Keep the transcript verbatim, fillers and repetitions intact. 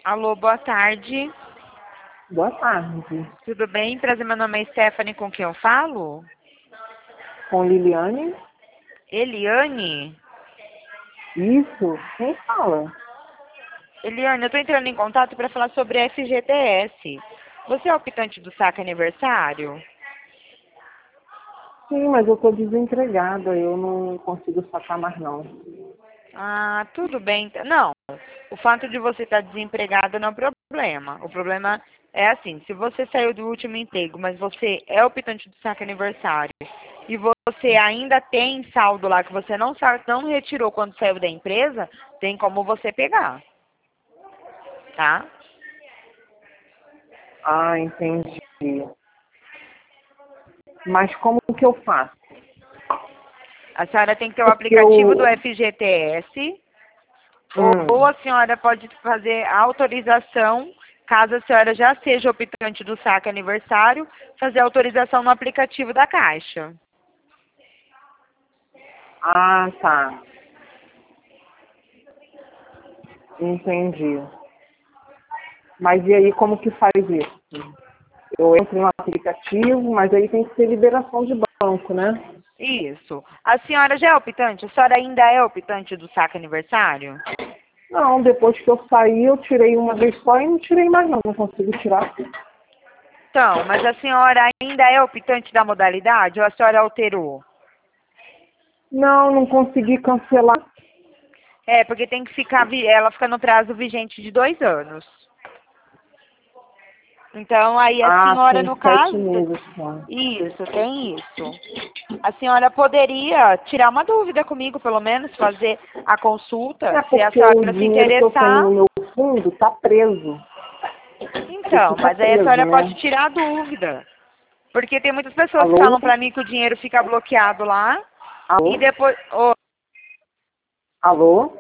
Alô, boa tarde. Boa tarde. Tudo bem? Prazer, meu nome é Stephanie, com quem eu falo? Com Liliane? Eliane? Isso? Quem fala? Eliane, eu estou entrando em contato para falar sobre a F G T S. Você é optante do saque aniversário? Sim, mas eu estou desempregada, eu não consigo sacar mais não. Ah, tudo bem. então. Não, o fato de você estar desempregada não é um problema. O problema é assim, se você saiu do último emprego, mas você é optante do saque aniversário e você ainda tem saldo lá que você não, sa- não retirou quando saiu da empresa, tem como você pegar, tá? Ah, entendi. Mas como que eu faço? A senhora tem que ter o Porque aplicativo do eu... F G T S ou Hum, a senhora pode fazer a autorização, caso a senhora já seja optante do saque aniversário, fazer a autorização no aplicativo da Caixa. ah, tá. Entendi. Mas e aí como que faz isso? Eu entro no aplicativo, mas aí tem que ter liberação de banco, né? Isso. A senhora já é optante? A senhora ainda é optante do saque aniversário? Não, depois que eu saí, eu tirei uma vez só e não tirei mais não, não consigo tirar. Então, mas a senhora ainda é optante da modalidade ou a senhora alterou? Não, não consegui cancelar. É, porque tem que ficar, vi- ela fica no prazo vigente de dois anos. Então, aí a Ah, senhora, tem no sete caso, meses só. isso, tem isso. A senhora poderia tirar uma dúvida comigo, pelo menos, fazer a consulta, É se a porque o senhora se dinheiro que eu tenho interessar. no meu fundo tá preso. Ele Então, fica mas aí a preso, senhora pode né? tirar a dúvida. Porque tem muitas pessoas que Alô? falam pra mim que o dinheiro fica bloqueado lá e Alô? depois. Ô, Alô?